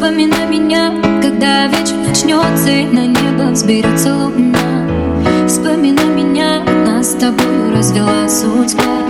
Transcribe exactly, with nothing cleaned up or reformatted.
вспоминай меня, когда вечер начнется и на небо взберется луна. Вспоминай меня, нас с тобою развела судьба.